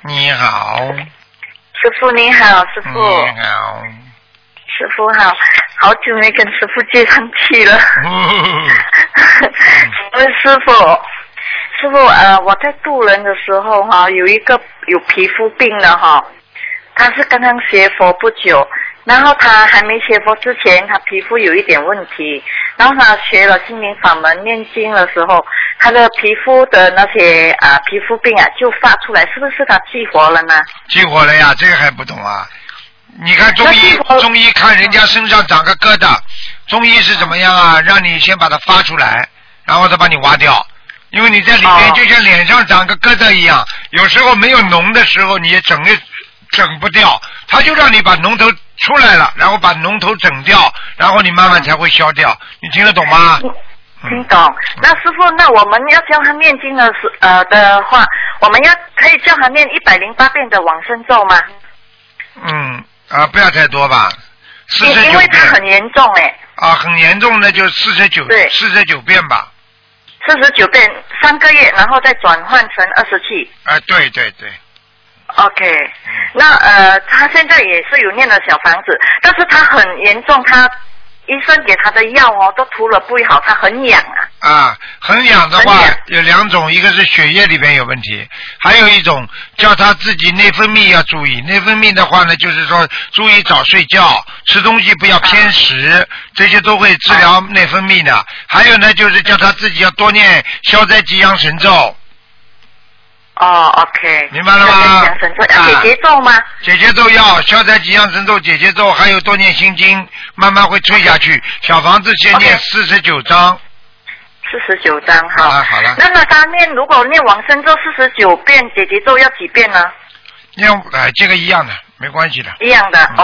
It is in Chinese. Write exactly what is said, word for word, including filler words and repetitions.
你好。 师傅你好，师傅。 你好。 师傅好，好久没跟师傅接上气了。嗯、师傅，师傅，呃，我在渡人的时候哈，有一个有皮肤病的哈，他是刚刚学佛不久，然后他还没学佛之前，他皮肤有一点问题，然后他学了心灵法门念经的时候，他的皮肤的那些啊、呃、皮肤病啊就发出来，是不是他激活了呢？ 激活了呀，这个还不懂啊？你看中医，中医看人家身上长个疙瘩，中医是怎么样啊？让你先把它发出来，然后再把你挖掉，因为你在里面就像脸上长个疙瘩一样，有时候没有脓的时候你也整也整不掉，他就让你把脓头出来了，然后把脓头整掉，然后你慢慢才会消掉。你听得懂吗？ 听懂。那师傅，那我们要教他念经的时呃的话，我们要可以教他念一百零八遍的往生咒吗？ 嗯。啊，不要太多吧，四十九遍。 因为它很严重哎。 啊，很严重的就四十九，对，四十九遍吧。 四十九遍，三个月，然后再转换成二十七。 啊，对对对。 OK，、嗯、那呃，他现在也是有念了小房子，但是他很严重，他医生给他的药哦都涂了不好，他很痒啊。 啊，很痒的话有两种，一个是血液里边有问题，还有一种叫他自己内分泌要注意。内分泌的话呢，就是说注意早睡觉，吃东西不要偏食，啊、这些都会治疗内分泌的。还有呢，就是叫他自己要多念消灾吉祥神咒。 哦 ，OK， 明白了吗？ 神咒要解结咒吗？ 解结咒要消灾吉祥神咒，解结咒还有多念心经，慢慢会退下去。小房子先念四十九章。 四十九章，好。 好了好了。 那么他念如果念往生咒四十九遍，解结咒要几遍呢？ 念哎、呃，这个一样的，没关系的。 一样的。嗯